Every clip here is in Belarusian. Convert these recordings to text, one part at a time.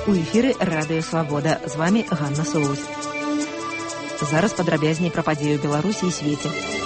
У эфіры Радыё Свабода. З вами Ганна Соус. Зараз падрабязней пра падзеі ў Беларусі і свеце.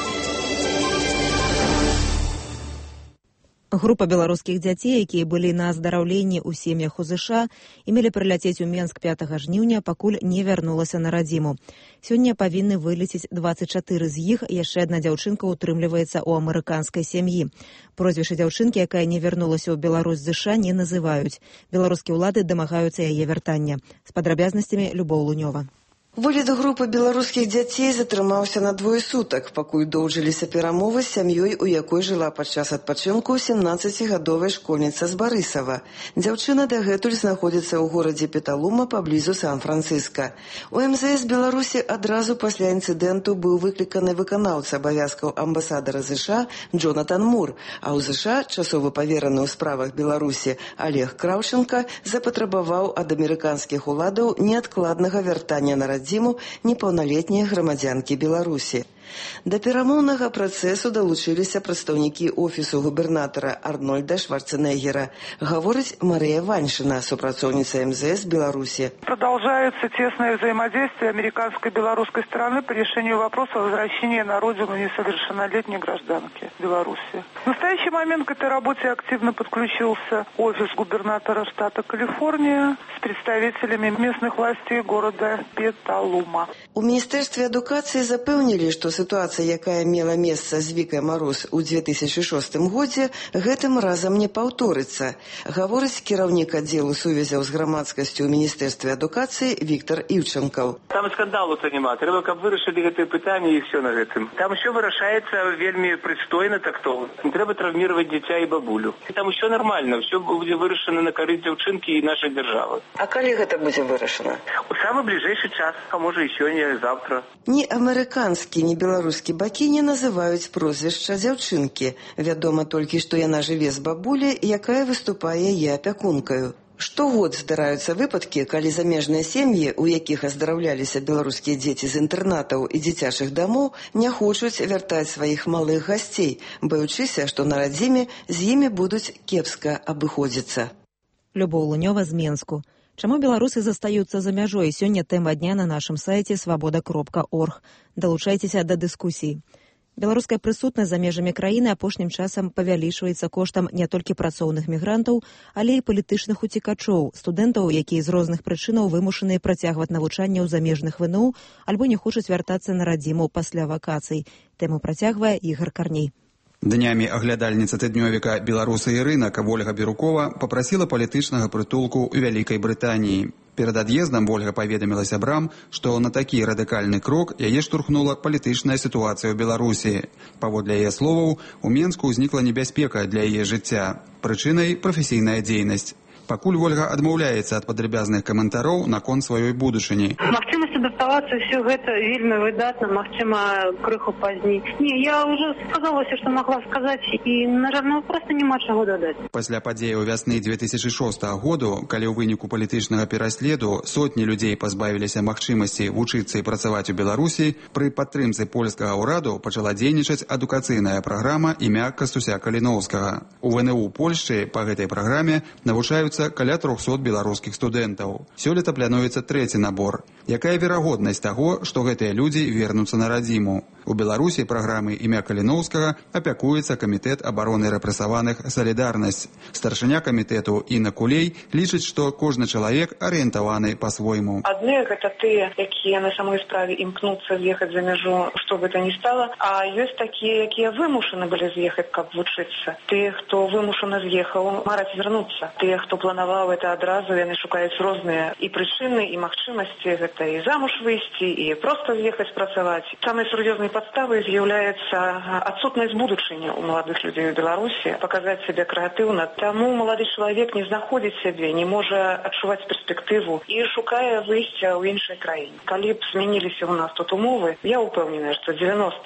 Група беларускіх дзяцей, якія былі на аздараўленні ў сем'ях у ЗША і мелі прыляцець у Менск 5 жніўня, пакуль не вярнулася на радзіму. Сёння павінны вылецець 24 з іх, яшчэ адна дзяўчынка ўтрымліваецца ў амерыканскай сям'і. Прозвішча дзяўчынкі, якая не вярнулася ў Беларусь з ЗША, не называюць. Беларускія ўлады дамагаюцца яе вяртання. З падрабязнасцямі Любоў Лунёва. Вылет групы беларускіх дзяцей затрымаўся на 2 сутак, пакуль доўжыліся перамовы з сям'ёй, у якой жыла падчас адпачынку 17-гадовая школьніца з Барысава. Дзяўчына дагэтуль знаходзіцца ў горадзе Петалума паблізу Сан-Францыска. У МЗС Беларусі адразу пасля інцыдэнту быў выкліканы выканаўца абавязкаў амбасадара ЗША Джонатан Мур, а ў ЗША часовы павераны ў справах Беларусі Олег Краўченка запатрабаваў ад амерыканскіх уладаў неадкладнага вяртання на радзіму непаўналетнія грамадзянкі Беларусі. Да перамоўнага працэсу далучыліся прадстаўнікі офісу губернатара Арнольда Шварценеггера. Гаворыць Мария Ваньшина, супрацоўница МЗС Беларуси. Продолжается тесное взаимодействие американской и белорусской стороны по решению вопроса возвращения на родину несовершеннолетней гражданки Беларуси. В настоящий момент к этой работе активно подключился офис губернатора штата Калифорния с представителями местных властей города Петалума. У Міністэрстве адукацыі запэўнілі, што сітуацыя, якая мела месца з Вікай Мароз у 2006 годзе, гэтым разам не паўторыцца, гаворыць кіраўнік аддзелу сувязяў з грамадскасцю ў Міністэрстве адукацыі Віктор Івченкаў. Там скандалу-то няма, трэба, каб вырашылі гэтыя пытанні і все на гэтым. Там усё вырашаецца вельмі прыстойна тактоўна. Не трэба травмировать дзіця і бабулю. Там усё нормально, усё будзе вырашана на карысць дзяўчынкі і нашай дзяржавы. А калі гэта будзе вырашана? У самы бліжэйшы час, а можа і сёння, і завтра. Ні амерыканскі, ні беларускі бакі не называюць прозвішча дзяўчынкі. Вядома толькі, што яна жыве з бабуляй, якая выступае яе апякункаю. Штогод здараюцца выпадкі, калі замежныя сем'і, у якіх аздараўляліся беларускія дзеці з інтэрнатаў і дзіцячых дамоў, не хочуць вяртаць сваіх малых гасцей, баючыся, што на радзіме з імі будуць кепска абыходзіцца. Любоў Лунёва з Менску. Чаму беларусы застаюцца за мяжой? Сёння тэма дня на нашым сайце свабода.орг. Далучайцеся да дыскусіі. Беларуская прысутнасць за межамі краіны апошнім часам павялічваецца коштам не толькі працоўных мігрантаў, але і палітычных уцекачоў, студэнтаў, якія з розных прычынаў вымушаныя працягваць навучанне ў замежных ВНУ альбо не хочуць вяртацца на радзіму пасля вакацый. Тэму працягвае Ігар Карней. Днямі аглядальніца тыднёвіка «Беларусы і рынак» Ольга Бірукова папрасіла палітычнага прытулку ў Вялікай Брытаніі. Перад ад'ездам Ольга паведаміла сябрам, што на такі радыкальны крок яе штурхнула палітычная сітуацыя ў Беларусі. Паводле яе словаў, у Менску ўзнікла небяспека для яе жыцця. Прычынай – прафесійная дзейнасць. Пакуль Ольга адмаўляецца ад падрабязных каментароў наконт сваёй будучыні. Магчымасць адаптавацца ўсё гэта вельмі выдатна, магчыма, крыху пазней. Не, я ўжо сказала ўсё, што магла сказаць, і, на жаль, проста няма чаго дадаць. Пасля падзеяў вясны 2006 году, калі ў выніку палітычнага пераследу сотні людзей пазбавіліся магчымасці вучыцца і працаваць у Беларусі, пры падтрымцы польскага ўраду пачала дзейнічаць адукацыйная праграма імя Кастуся Каліноўскага. У ВНУ Польшчы па гэтай праграме навучаюцца каля 300 беларускіх студэнтаў. Сёлета плануецца 3-й набор. Якая верагоднасць таго, што гэтыя людзі вернуцца на радзіму? У Беларусі праграмы імя Каліноўскага апякуецца камітэт абароны рэпрэсаваных «Салідарнасць». Старшыня камітэту Інна Кулей лічыць, што кожны чалавек арыентаваны па-свойму. Адны гэта тыя, якія на самой справе імкнуцца з'ехаць за мяжу, што бы то ні стала, а ёсць такія, якія вымушаны былі з'ехаць, каб вучыцца. Тыя, хто вымушана з'ехаў, мараць вярнуцца. Тыя, хто планаваў это адразу, яны шукаюць розныя і прычыны, і магчымасці. Гэта і замуж выйсці, і проста з'ехаць працаваць. Самай сур'ёзнай падставай з'яўляецца адсутнасць будучыні ў маладых людзей у Беларусі, паказаць сябе крэатыўна. Таму малады чалавек не знаходзіць сябе, не можа адчуваць перспектыву і шукае выйсця ў іншай краіне. Калі б змяніліся ў нас тут умовы, я ўпэўненая, што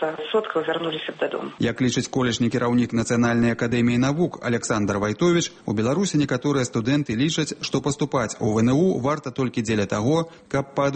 90% вярнуліся б дадому. Як лічыць колішні кіраўнік Нацыянальнай акадэміі навук Александр Вайтовіч, у Беларусі некаторыя студэнты лічаць, што паступаць у ВНУ варта толькі дзеля таго, каб па адукацыйным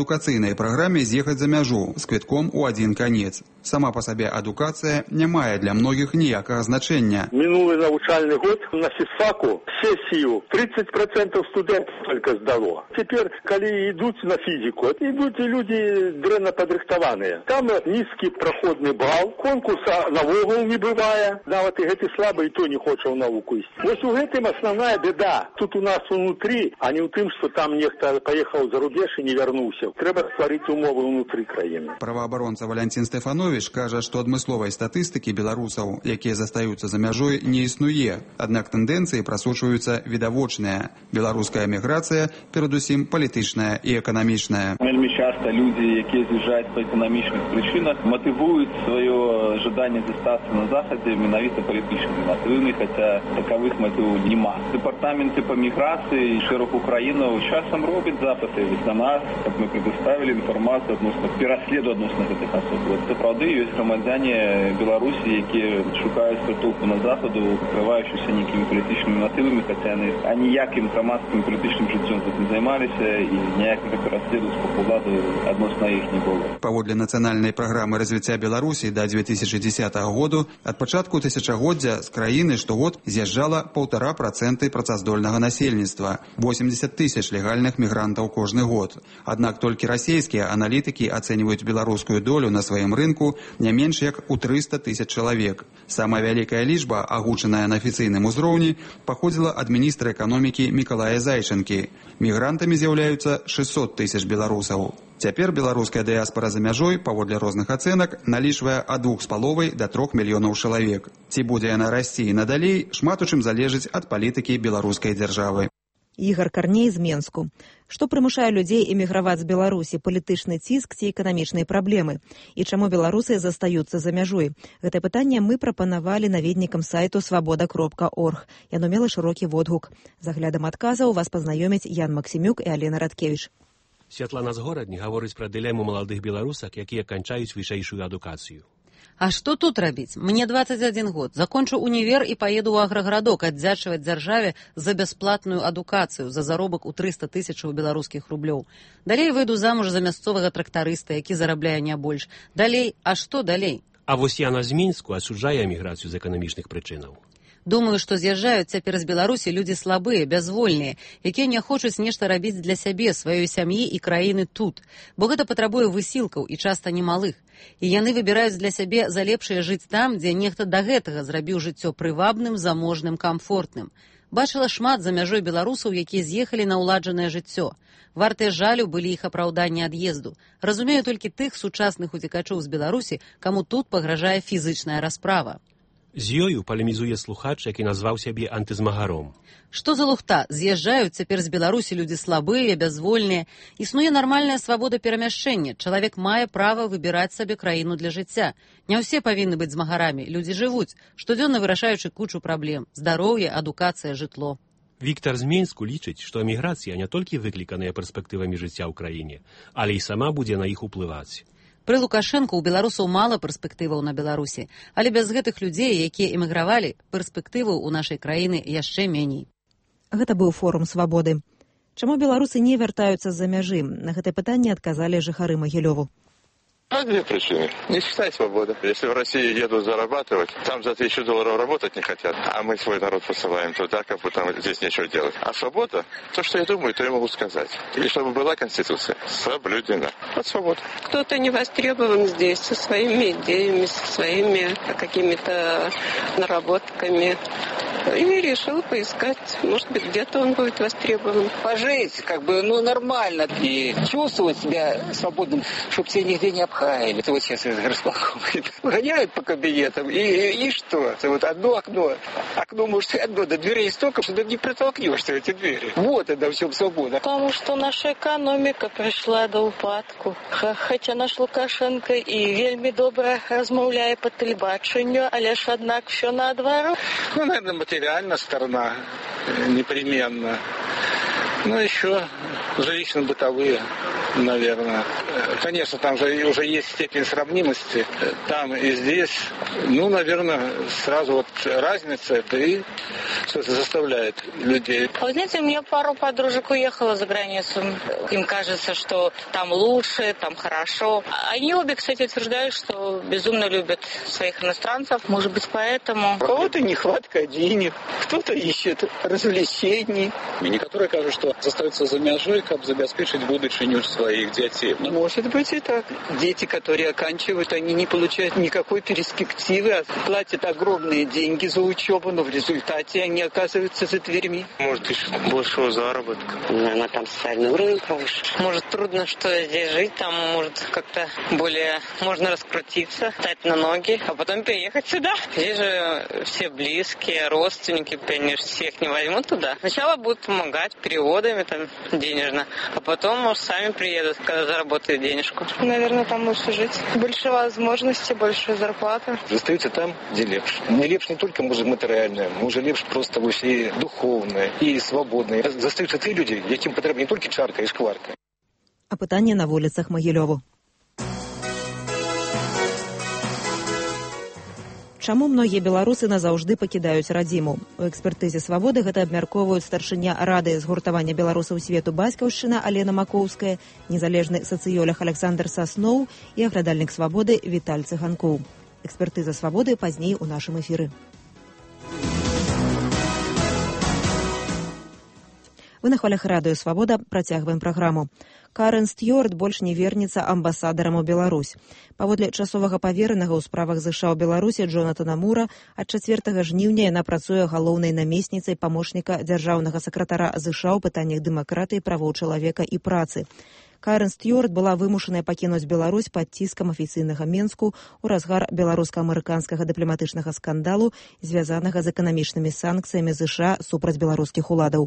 інтэграцыйнай праграме з'ехаць за мяжу з квітком у адзін канец. Сама па сабе адукацыя не мае для многіх ніякага значэння. Минулый навучальный год на физфаку сессию 30% студентов только сдало. Теперь, когда идут на физику, идут и люди дренно подрыхтованные. Там низкий проходный балл, конкурса навогул не бывает. Да, вот и эти слабые, то не хочет в науку идти. Вот у этом основная беда. Тут у нас внутри, а не у тем, что там некто поехал за рубеж и не вернулся. Треба створить умовы внутри краины. Праваабаронца Валянцін Стэфанович кажа, што адмысловай статыстыкі беларусаў, якія застаюцца за мяжой, не існуе. Аднак тэндэнцыі прасочваюцца відавочныя. Беларуская міграцыя, перадусім палітычная і эканамічная. Вельмі часта людзі, якія з'язджаюць па эканамічных прычынах, матывуюць сваё жаданне застацца на захадзе менавіта палітычнымі матывамі, хаця такавых матываў няма. Дэпартаменты па міграцыі і шэраг Украінаў часам робяць запыты на нас, каб мы предоставілі інфармацыю адносна пераследу адносна гэтых асоб. Сапраўды ёсць грамадзяне Беларусі, якія шукаюць прытулку на захаду, прыкрываючыся нейкімі палітычнымі матывамі, хаця яны аніякім грамадскім палітычным жыццём тут не займаліся і ніякага пераследу з боку ўлады адносна іх не было. Паводле нацыянальнай праграмы развіцця Беларусі да 2010 году ад пачатку тысячагоддзя з краіны штогод з'язджала 1,5% працаздольнага насельніцтва, 80 тысяч легальных мігрантаў кожны год. Аднак толькі расійскія аналітыкі ацэньваюць беларускую долю на сваім рынку не менш як у 300 тысяч чалавек. Самая вялікая лічба, агучаная на афіцыйным узроўні, паходзіла ад міністра эканомікі Мікалая Зайчынкі. Мігрантамі з'яўляюцца 600 тысяч беларусаў. Цяпер беларуская дыяспара за мяжой, паводле розных ацэнак, налічвае ад 2,5 да 3 мільёнаў чалавек. Ці будзе яна расці і надалей, шмат у чым залежыць ад палітыкі беларускай дзяржавы. Ігор Карней з Менску. Што прымушае людзей эміграваць з Беларусі, палітычны ціск ці эканамічныя праблемы? І чаму беларусы застаюцца за мяжой? Гэтае пытанне мы прапанавалі наведнікам сайту свабода.орг. Яно мела шырокі водгук. З аглядам адказаў вас пазнаёмяць Ян Максімюк і Алена Радкевіч. Святлана Згорадні гаворыць пра дылему маладых беларусак, якія канчаюць вышэйшую адукацыю. А што тут рабіць? Мне 21 год. Закончу універ і паеду ў аграгарадок аддзячваць дзяржаве за бясплатную адукацыю, за заробак у 300 тысячаў беларускіх рублёў. Далей выйду замуж за мясцовага трактарыста, які зарабляе не больш. Далей, а што далей? А вось Яна з Мінску асуджае эміграцыю з эканамічных прычынаў. Думаю, што з'язджаюць цяпер з Беларусі людзі слабыя, бязвольныя, якія не хочуць нешта рабіць для сябе, сваёй сям'і і краіны тут, бо гэта патрабуе высілкаў і часта немалых. І яны выбіраюць для сябе за лепшае жыць там, дзе нехта да гэтага зрабіў жыццё прывабным, заможным, камфортным. Бачыла шмат за мяжой беларусаў, якія з'ехалі на ўладжанае жыццё. Вартыя жалю былі іх апраўданні ад'езду. Разумею толькі тых сучасных уцекачоў з Беларусі, каму тут пагражае фізычная расправа. З ёю палемізуе слухач, які назваў сябе антызмагаром. Што за лухта? З'язджаюць цяпер з Беларусі людзі слабыя, бязвольныя. Існуе нармальная свабода перамяшчэння. Чалавек мае права выбіраць сабе краіну для жыцця. Не ўсе павінны быць змагарамі. Людзі жывуць, штодзённа вырашаючы кучу праблем. Здароўе, адукацыя, жытло. Віктар з Менску лічыць, што эміграцыя не толькі выкліканая перспектывамі жыцця ў краіне, але і сама будзе на іх уплываць. Пры Лукашэнку ў беларусаў мала перспектываў на Беларусі, але без гэтых людзей, якія эмігравалі, перспектываў у нашай краіны яшчэ меней. Гэта быў форум свабоды. Чаму беларусы не вяртаюцца з-за мяжы? На гэтае пытанне адказалі жыхары Магілёву. А две причины. Не считай свобода. Если в России едут зарабатывать, там за $1000 работать не хотят, а мы свой народ посылаем туда, как бы там здесь нечего делать. А свобода, то, что я думаю, то я могу сказать. И чтобы была Конституция соблюдена. Вот свобода. Кто-то не востребован здесь со своими идеями, со своими какими-то наработками. И решил поискать. Может быть, где-то он будет востребован. Пожить, нормально. И чувствовать себя свободным, чтобы тебя нигде не обходили. Это вот сейчас распаковывает. Гоняют по кабинетам. И что? Это вот одно окно. Окно, может, одно. До дверей столько, что ты не протолкнешься в эти двери. Вот это в чем свобода. Потому что наша экономика пришла до упадку. Хотя наш Лукашенко и вельми добре размовляє по телебаченню, але ж, однак, все наоборот. Наверное, материальная сторона непременно. Еще жилищно-бытовые, наверное. Конечно, там же уже есть степень сравнимости. Там и здесь, наверное, сразу вот разница это и что это заставляет людей. Вы знаете, у меня пару подружек уехало за границу. Им кажется, что там лучше, там хорошо. Они обе, кстати, утверждают, что безумно любят своих иностранцев. Может быть, поэтому... У кого-то нехватка денег, кто-то ищет развлечений. И некоторые кажут, что застаются за мяжой, как обеспечить будущее своих детей. Может быть и так. Дети, которые оканчивают, они не получают никакой перспективы, а платят огромные деньги за учебу, но в результате они оказываются за дверьми. Может, ищут большего заработка. Наверное, там социальный уровень повыше. Может, трудно, что здесь жить, там, может, как-то более можно раскрутиться, встать на ноги, а потом переехать сюда. Здесь же все близкие, родственники, они же всех не возьмут туда. Сначала будут помогать переводами там денежно, а потом, может, сами приедут, когда заработают денежку. Наверное, там лучше жить. Больше возможностей, больше зарплаты. Застаются там, где лепш. Не лепш не только, может, материальное, може лепш просто і духовне, і свободне. Застаються ті люди, яким потрібна не тільки чарка і шкварка. Апытанне на вуліцах Магілёву. Чаму многія беларусы назаўжды пакідаюць радзіму? У экспертызе «Свабоды» гэта абмяркоўваюць старшыня Рады згуртавання беларусаў свету «Бацькаўшчына» Алена Макоўская, незалежны сацыёлог Александр Сасноў і аградальнік «Свабоды» Віталь Цыганкоў. Экспертыза «Свабоды» пазней у нашым эфіры. Вы на хвалях радыё «Свабода» працягваем праграму. Карен Стюарт больш не вернецца амбасадарам у Беларусь. Паводле часовага паверанага ў справах ЗША ў Беларусі Джонатана Мура, ад 4 жніўня яна працуе галоўнай намесніцай памочніка дзяржаўнага сакратара ЗША ў пытаннях дэмакратыі, правоў чалавека і працы. Карен Стюарт была вымушаная пакінуць Беларусь пад ціскам афіцыйнага Менску ў разгар беларуска-амерыканскага дыпламатычнага скандалу, звязанага з эканамічнымі санкцыямі ЗША супраць беларускіх уладаў.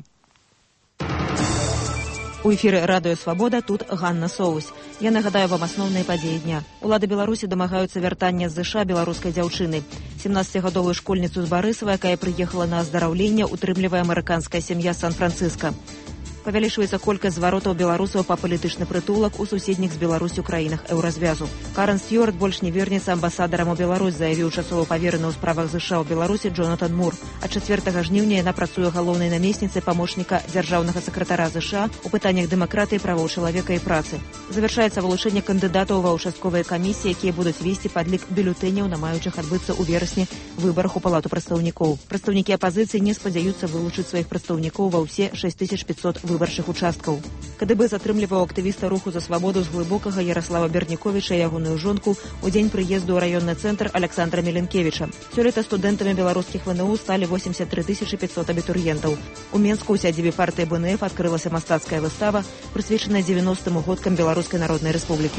У эфіры радыё «Свабода» тут Ганна Соус. Я нагадаю вам асноўныя падзеі дня. Улады Беларусі дамагаюцца вяртання з ЗША беларускай дзяўчыны. 17-гадовую школьніцу з Барысава, якая прыехала на аздараўленне, утрымлівае амерыканская сям'я Сан-Францыска. Павялічваецца колькасць зваротаў беларусаў па палітычны прытулак у суседніх з Беларусю краінах еўразвязу. Карен Стюарт больш не вернецца амбасадарам у Беларусь, заявіў часова павераны ў справах ЗША ў Беларусі Джонатан Мур. Ад 4 жніўня яна працуе галоўнай намесніцай памочніка дзяржаўнага сакратара ЗША ў пытаннях дэмакратыі, правоў чалавека і працы. Завяршаецца вылучэнне кандыдатаў ва ўчастковыя камісіі, якія будуць весці падлік бюлетэняў на маючых адбыцца ў верасні выбарах у палату прадстаўнікоў. Прадстаўнікі апазіцыі не спадзяюцца вылучыць сваіх прадстаўнікоў ва ўсе 6500 выбарчых участкаў. КДБ затрымліваў актывіста руху за свабоду з глыбокага Ярослава Берніковіча і ягоную жонку у дзень прыезду ў раённы цэнтр Александра Меленкевіча. Сёлета студэнтамі беларускіх ВНУ сталі 83 500 абітурыентаў. У Менску ў сядзібе партыі БНФ адкрылася мастацкая выстава, прысвечаная 90-м годкам Беларускай Народнай Рэспублікі.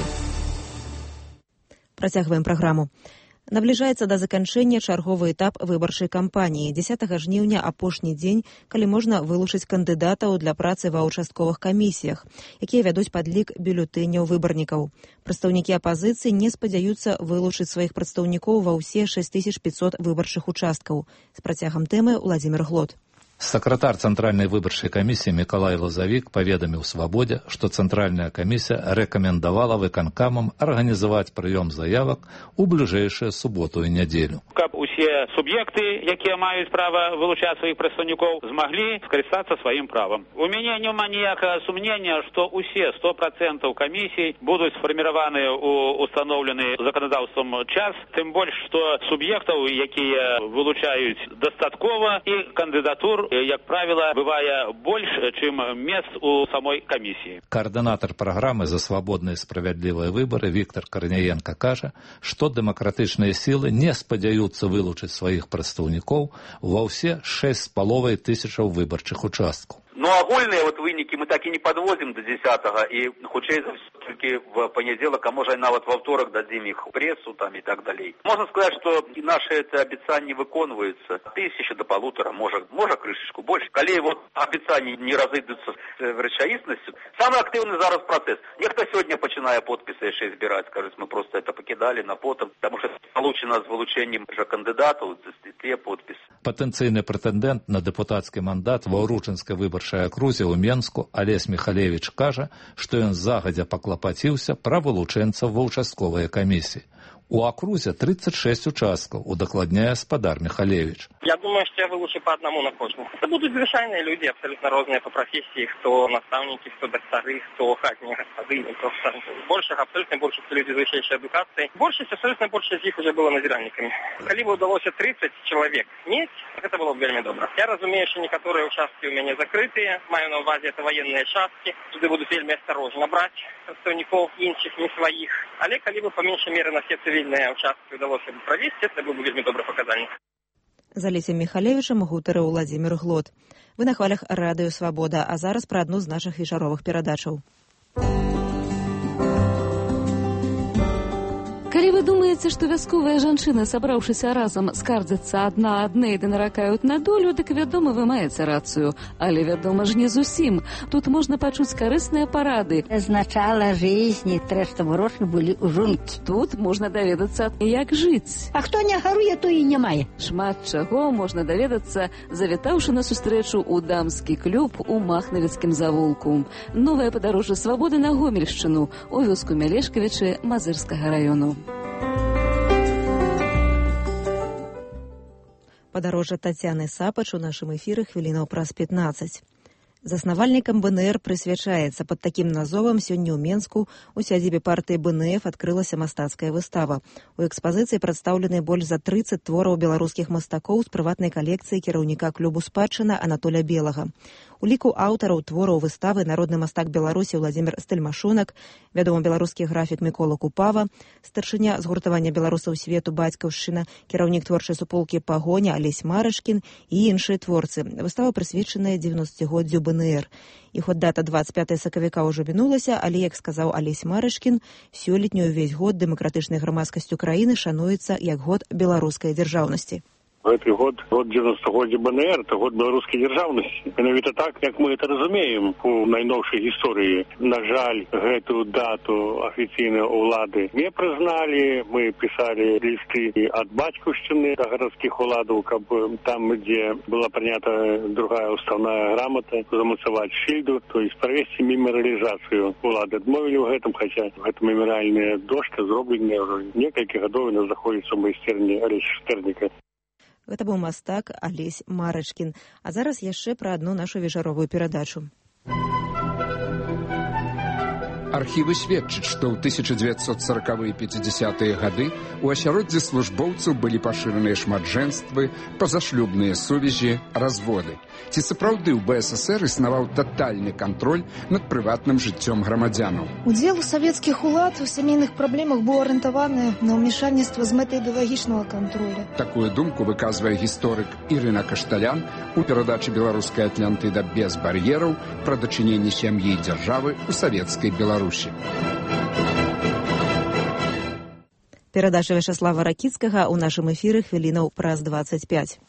Працягваем праграму. Набліжаецца да заканчэння чарговы этап выбарчай кампаніі. 10 жніўня апошні дзень, калі можна вылучыць кандыдатаў для працы ва ўчастковых камісіях, якія вядуць падлік бюлетэняў выбарнікаў. Прадстаўнікі апазіцыі не спадзяюцца вылучыць сваіх прадстаўнікоў ва ўсе 6500 выбарчых участкаў. З працягам тэмы Владзімір Глот. Сакратар Цэнтральнай выбарчай камісіі Мікалай Лазавік паведаміў «Свабодзе», што Цэнтральная камісія рэкамендавала выканкамам арганізаваць прыём заявак у бліжэйшую суботу і нядзелю. Каб усе суб'екты, якія маюць права вылучаць сваіх прадстаўнікоў, змаглі скарыстацца сваім правам. У мяне няма ніякага сумнення, што усе 100% камісій будуць сфарміраваны ў устаноўлены заканадаўствам час, тым больш, што суб'ектаў, якія вылучаюць дастаткова, і кандыдатур, як правіла, бывае больш, чым мест у самой камісіі. Каардынатар праграмы «За свабодныя і справядлівыя выбары» Віктор Карняенко кажа, што дэмакратычныя сілы не спадзяюцца вылучыць сваіх прадстаўнікоў ва ўсе 6500 выбарчых участкаў. Но агульныя вынікі мы так і не падводзім до 10-го, і хутчэй за ўсё толькі в панядзелак, а можа і нават во ўторак дадзім іх пресу там і так далей. Можна сказаць, што і нашы абяцанні выконваюцца 1000 до 1500, можа крышечку больш. Калі абяцанні не разыдуцца з рэчаіснасцю, самы актыўны зараз працэс. Нехта сёння пачынае подпісы яшчэ збіраць, кажуць, мы просто это пакідалі на потым, таму што получена з вылучэннем жа кандыдатаў тыя подпісы. Патэнцыйны прэтэндэнт на дэпутацкі мандат ва Ўручынскай выбарчай акрузе ў Менску Алесь Михалевич кажа, што ён загадзя паклапаціўся пра вылучэнцаў ва ўчастковыя камісіі. У акрузе 36 участкаў, удакладняе спадар Михалевич. Я думаю, что я вылучу по одному на кожну. Это будут звычайные люди, абсолютно разные по профессии, кто наставники, кто доктори, кто хатние господыни, просто абсолютно больше люди, изучающие эдукацией. Абсолютно больше из них уже было надзиральниками. Коли бы удалось 30 человек иметь, это было бы вельми добро. Я разумею, что некоторые участки у меня закрытые, маю на увазе это военные части, туда будут вельми осторожно брать представников инших, не своих. Але коли бы по меньшей мере на все цивильные участки удалось бы провести, это был бы вельми добрый показатель. З Алесем Михалевічам гутарыў Уладзімір Глот. Вы на хвалях радыё «Свабода», а зараз пра адну з нашых вечаровых перадачаў. Калі вы думаеце, што вясковыя жанчыны, сабраўшыся разам, скардзяцца адна аднай ды наракаюць на долю, дык, вядома, вы маеце рацыю. Але, вядома ж, не зусім. Тут можна пачуць карысныя парады. З начала жизни трэба, чтобы грошы былі ў жонкі. Тут можна даведацца, як жыць. А хто не гаруе, то і не мае. Шмат чаго можна даведацца, завітаўшы на сустрэчу ў дамскі клуб у Махнавіцкім завулку. Новае падарожжа свабоды на Гомельшчыну, у вёску Мялешкавічы Мазырскага раёну. Падарожжа Тацяны Сапач у нашым эфіры хвілінаў праз 15. Заснавальнікам БНР прысвячаецца. Пад такім назовам сёння ў Менску у сядзібе партыі БНФ адкрылася мастацкая выстава. У экспазіцыі прадстаўлены больш за 30 твораў беларускіх мастакоў з прыватнай калекцыі кіраўніка клубу «Спадчына» Анатоля Белага. У ліку аўтараў твораў выставы народны мастак Беларусі Владзімір Стэльмашонак, вядомы беларускі графік Мікола Купава, старшыня згуртавання беларусаў свету «Бацькаўшчына», кіраўнік творчай суполкі «Пагоня» Алесь Марашкін і іншыя творцы. Выстава прысвечаная 90-годдзю БНР. І хоць дата 25 сакавіка ўжо мінулася, але, як сказаў Алесь Марашкін, сёлетні ўвесь год дэмакратычнай грамадскасцю краіны шануецца як год беларускай дзяржаўнасці. Гэты год 90-годдзя БНР, это год беларускай дзяржаўнасці. Менавіта так, як мы это разумеем у найноўшай гісторыі. На жаль, гэтую дату афіцыйныя ўлады не прызналі. Мы пісалі лісты ад бацькаўшчыны да гарадскіх уладаў, каб там, дзе была прынята другая уставная грамата, замацаваць шыльду, то есть правесці мемарыялізацыю. Улады адмовілі ў гэтым, хаця гэта мемарыяльная дошка зробленая ўжо некалькі гадоў, яна знаходзіцца ў майстэрні Алеся Штэрніка. Гэта быў мастак Алесь Марашкін. А зараз яшчэ пра адну нашу вечаровую перадачу. Архівы сведчаць, што ў 1940-50-е гады у асяроддзі службоўцаў былі пашыраныя шматжэнствы, пазашлюбныя сувязі, разводы. Ці сапраўды ў БССР існаваў татальны кантроль над прыватным жыццём грамадзянаў? Удзел савецкіх улад у сямейных праблемах быў арыентаваны на ўмешальніцтва з мэтай ідэалагічнага кантролю. Такую думку выказвае гісторык Ірына Кашталян у перадачы «Беларуская Атлантыда без бар'ераў» пра дачыненні сям'і і дзяржавы ў савецкай Беларусі. Перадача Вячаслава Ракіцкага ў нашым эфіры хвілінаў праз 25.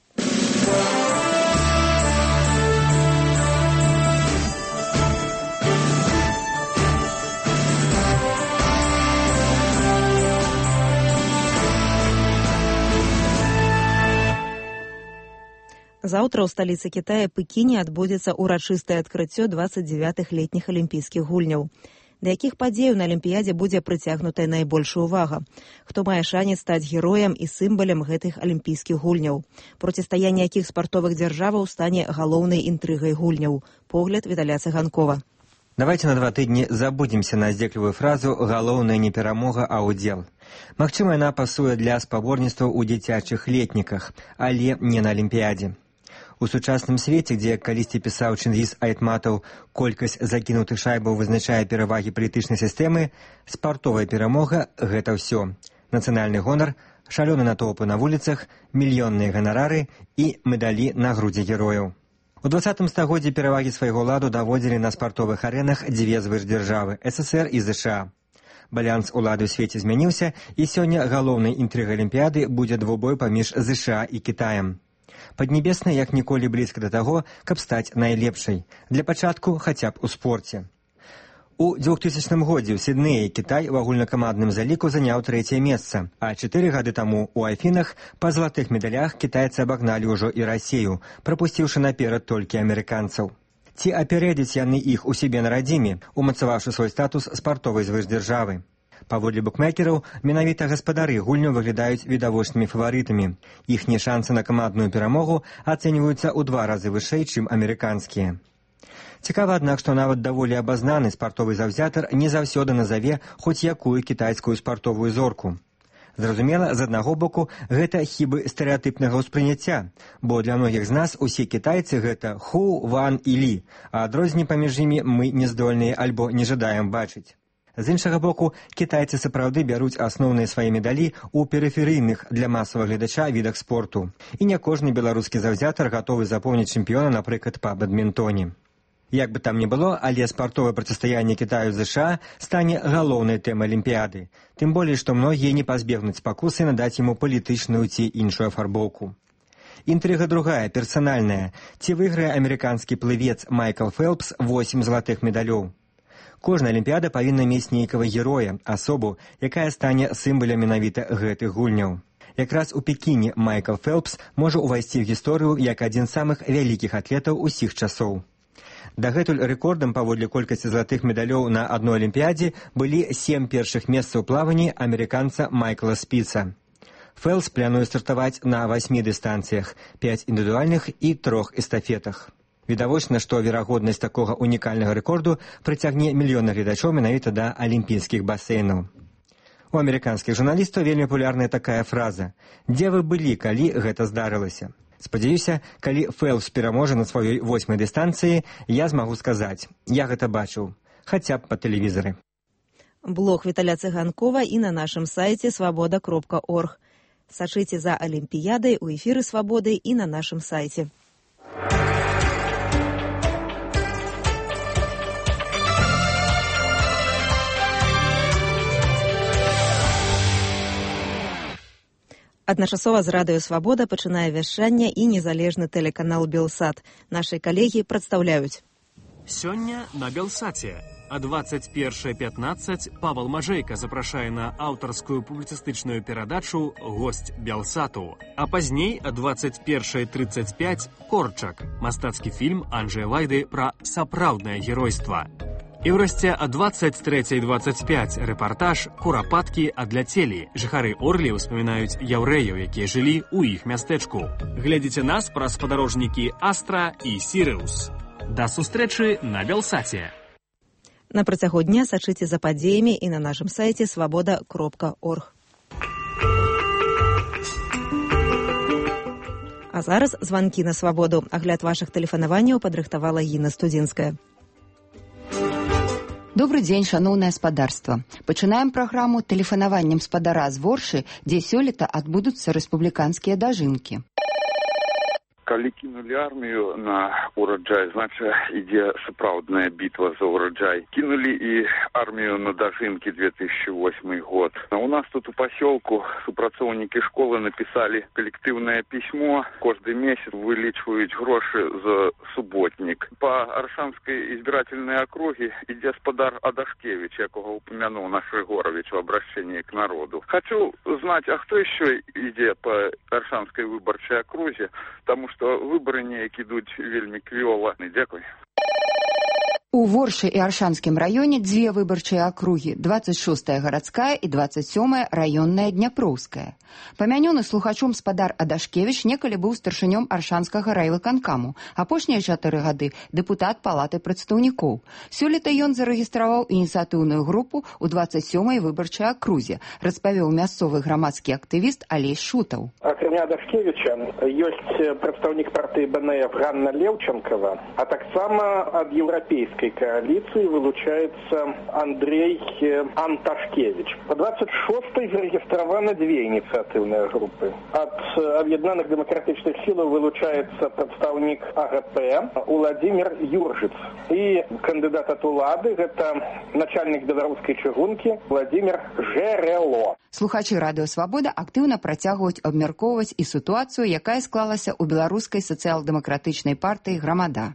Заўтра ў сталіцы Кітая Пекіне адбудзецца урачыстае адкрыццё 29-х летніх алімпійскіх гульняў. Да якіх падзеяў на алімпіядзе будзе прыцягнутая найбольшая ўвага? Хто мае шанец стаць героем і сімвалем гэтых алімпійскіх гульняў? Процістаянне якіх спартовых дзяржаваў стане галоўнай інтрыгай гульняў? Погляд Віталя Цыганкова. Давайте на 2 тыдні забудземся на здзеклівую фразу «галоўная не перамога, а ўдзел». Магчыма, яна пасуе для спаборніцтваў у дзіцячых летніках, але не на алімпіядзе. У сучасным свеце, дзе калісьці пісаў Чингіз Айтматаў, колькасць закінутых шайбаў вызначае перавагі палітычнай сістэмы, спартовая перамога – гэта ўсё. Нацыянальны гонар, шалёны натоўпы на вуліцах, мільённыя ганарары і медалі на грудзі герояў. У 20 стагоддзі перавагі свайго ладу даводзілі на спартовых арэнах дзве звышдзяржавы – СССР і ЗША. Баланс улады ў свеце змяніўся, і сёння галоўнай інтрыгай алімпіяды будзе двубой паміж ЗША і Кітаем. Паднебесная як ніколі блізка да таго, каб стаць найлепшай. Для пачатку хаця б у спорце. У 2000 годзе ў Сіднеі Кітай у агульнакамандным заліку заняў 3-е месца, а 4 гады таму у Афінах па залатых медалях кітайцы абагналі ўжо і Расію, прапусціўшы наперад толькі амерыканцаў. Ці апярэдзяць яны іх у сябе на радзіме, умацаваўшы свой статус спартовай звышдзяржавы? Паводле букмекераў, менавіта гаспадары гульняў выглядаюць відавочнымі фаварытамі. Іхнія шансы на камандную перамогу ацэньваюцца ў 2 разы вышэй, чым амерыканскія. Цікава, аднак, што нават даволі абазнаны спартовы заўзятар не заўсёды назаве хоць якую кітайскую спартовую зорку. Зразумела, з аднаго боку, гэта хібы стэрэатыпнага ўспрыняцця, бо для многіх з нас усе кітайцы гэта Ху, Ван і Лі, а адрозненні паміж імі мы не здольныя альбо не жадаем бачыць. З іншага боку, кітайцы сапраўды бяруць асноўныя свае медалі ў перыферыйных для масавага гледача відах спорту. І не кожны беларускі заўзятар гатовы запомніць чэмпіёна, напрыклад, па бадмінтоне. Як бы там ни было, але спартовае процістаянне Китаю з США стане галоўнай тэмай Алімпіяды. Тым болей, што многія не пазбегнуць спакусы надаць яму палітычную ці іншую афарбоўку. Інтрыга другая, персанальная. Ці выйграе амерыканскі плывец Майкл Фелпс 8 залатых медалёў? Кожная Алімпіяда павінна мець нейкага героя, асобу, якая стане сімвалам менавіта гэтых гульняў. Якраз у Пекіне Майкл Фелпс можа ўвайсці ў гісторыю як адзін з самых вялікіх атлетаў усіх часоў. Дагэтуль рэкордам паводле колькасці залатых медалёў на адной Алімпіядзе былі 7 першых месцаў плаванні амерыканца Майкла Спіца. Фелпс плануе стартаваць на 8 дыстанцыях, 5 індывідуальных і 3 эстафетах. Відавочна, што верагоднасць такога унікальнага рэкорду прыцягне мільёны гледачоў менавіта да алімпійскіх басейнаў. У амерыканскіх журналістаў вельмі папулярная такая фраза: «Дзе вы былі, калі гэта здарылася?» Спадзяюся, калі Фелпс пераможа на сваёй 8-й дыстанцыі, я змагу сказаць: я гэта бачыў, хаця б па тэлевізары. Блог Віталя Цыганкова і на нашым сайце свабода.орг. Сачыце за Алімпіядай у эфіры Свабоды і на нашым сайце. Адначасова з радыё «Свабода» пачынае вяшчанне і незалежны тэлеканал «Белсат». Нашы калегі прадстаўляюць. Сёння на «Белсаце». А 21:15 Павел Мажейка запрашае на аўтарскую публіцыстычную перадачу «Госць Белсату». А пазней а 21:35 «Корчак» – мастацкі фільм Анджэя Вайды пра сапраўднае геройства. І ўрэшце а 23:25 рэпартаж «Курапаткі адляцелі». Жыхары Орлі ўспамінаюць яўрэяў, якія жылі ў іх мястэчку. Глядзіце нас праз спадарожнікі «Астра» і «Сірыус». Да сустрэчы на «Белсаце». На працягу дня сачыце за падзеямі і на нашым сайце свабода.орг. А зараз званкі на свабоду. Агляд вашых тэлефанаванняў падрыхтавала Інна Студзінская. Добрый дзень, шаноўнае спадарства. Пачынаем праграму тэлефанаваннем спадара з Воршы, дзе сёлета адбудуцца рэспубліканскія дажынкі. Калі кінулі армію на ураджай, значит, ідзе сапраўдная бітва за ураджай. Кинули и армию на дожинки 2008 год. У нас тут у поселку супрацоўнікі школы написали коллективное письмо. Каждый месяц вылічваюць гроши за субботник. По Аршанской избирательной округе ідзе спадар Адашкевич, якого упомянул наш Григорович в обращении к народу. Хочу знать, а кто еще ідзе по Аршанской выборчей округе, потому что выборы неякі ідуць вельмі квёла. Дзякуй. У Воршы і Аршанскім раёне дзве выбарчыя акругі, 26-я гарадская і 27-я раённая Дняпроўская. Памянёны слухачом спадар Адашкевіч некалі быў старшынём Аршанскага райвыканкаму, апошнія 4 гады дэпутат палаты прадстаўнікоў. Сёлета ён зарэгістраваў ініцыятыўную групу ў 27-й выбарчай акрузе, распавёў мясцовы грамадскі актывіст Алесь Шутаў. Акрамя Адашкевіча ёсць прадстаўнік партыі БНФ Ганна Леўчанкава, а таксама ад еўрапейскай коалиции вылучается Андрей Анташкевич. По 26-й зарегистрированы 2 инициативные группы. От Объединенных демократических сил вылучается представник АГП Владимир Юржиц. И кандидат от улады, это начальник белорусской чыгунки Владимир Жерело. Слухачы радыё «Свабода» актыўна працягваюць абмяркоўваць і сітуацыю, якая склалася ў беларускай сацыял-дэмакратычнай партыі «Грамада».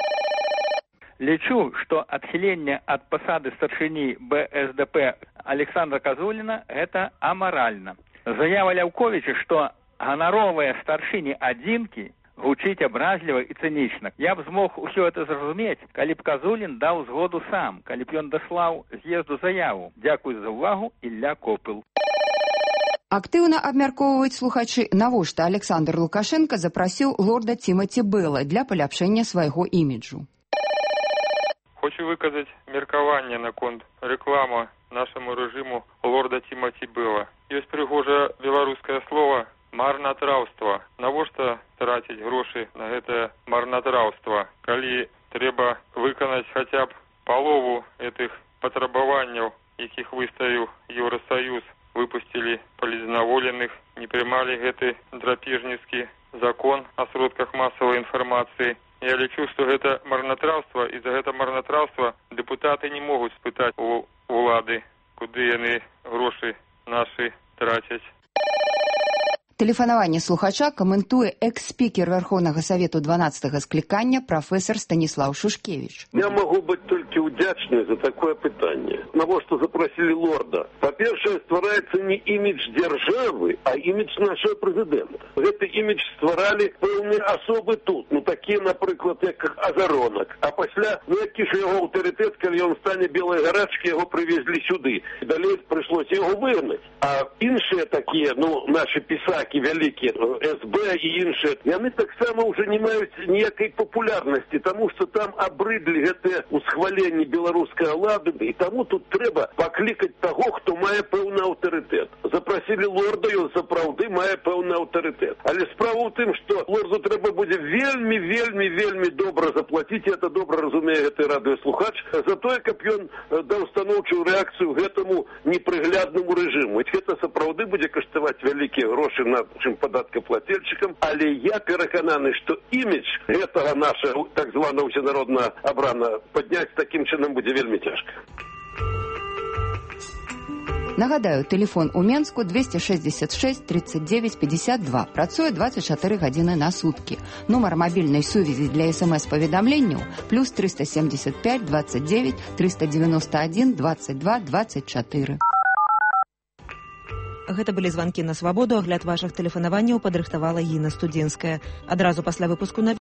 Лічу, што адхіленне ад пасады старшыні БСДП Александра Казуліна – гэта амаральна. Заява Ляўковіча, што ганаровыя старшыні адзінкі гучыць абразліва і цынічна. Я б змог усё это зразумець, калі б Казулін даў згоду сам, калі б ён даслаў з'езду заяву. Дзякуй за ўвагу, Ілля Копыл. Актыўна абмяркоўваюць слухачы, навошта Александр Лукашенко запрасіў лорда Тимати Белла для паляпшэння свайго іміджу. Хочу выказаць меркаванне наконт рэкламы нашаму рэжыму лорда Тимати Белла. Ёсць прыгожае беларускае слово марнатраўства. Навошта траціць грошы на гэтае марнатраўства, калі трэба выканаць хаця б палову гэтых патрабаванняў, якіх выставіў Еўрасаюз, выпусцілі палізнаволеных, не прымалі гэты драпежніцкі закон о сродках масавай інфармацыі. Я лічу, што гэта марнатраўства, і за гэта марнатраўства дэпутаты не могуць спытаць у улады, куды яны грошы нашы трацяць. Тэлефанаванне слухача каментуе экс-спікер Верховнага Савету 12-го склікання прафесор Станіслав Шушкевич. Я могу быть только удячны за такое пытанне. Навошта запросили лорда? По-першае, ствараецца не імідж дзяржавы, а імідж нашего прэзідэнта. Гэты імідж стваралі пэўныя асобы тут. Ну, такія, напрыклад, як Азаронак. А пасля, які ж яго аўтарытэт, калі ён стане белай гарачкі, яго прывезлі сюды. І далей прыйшлося яго выгнаць. А іншыя такія, ну, наши пісакі, вялікія, СБ і іншыя, яны таксама ўжо не маюць ніякай папулярнасці, таму што там абрыдлі гэтыя усхваленні беларускай улады, і таму тут трэба паклікаць таго, хто мае пэўны аўтарытэт. Запрасілі лорда, ён сапраўды мае пэўны аўтарытэт. Але справа ў тым, што лорду трэба будзе вельмі добра заплаціць, і это добра разумее гэты радыёслухач, за тое, каб ён даў станоўчую рэакцыю гэтаму непрыгляднаму рэжыму. І гэта сапраўды будзе каштаваць вялікія грошы нашим податкоплательщикам, але я перакананы, што імідж гэтага нашага так званого всенароднага абрана падняць такім чынам будзе вельмі цяжка. Нагадаю, тэлефон у Менску 266 39 52. Працуе 24 гадзіны на суткі. Нумар мабільнай сувязі для СМС-паведамленняў плюс 375 29 391 22 24. Гэта былі званкі на свабоду, агляд вашых тэлефанаванняў падрыхтавала Інна Студзенская. Адразу пасля выпуску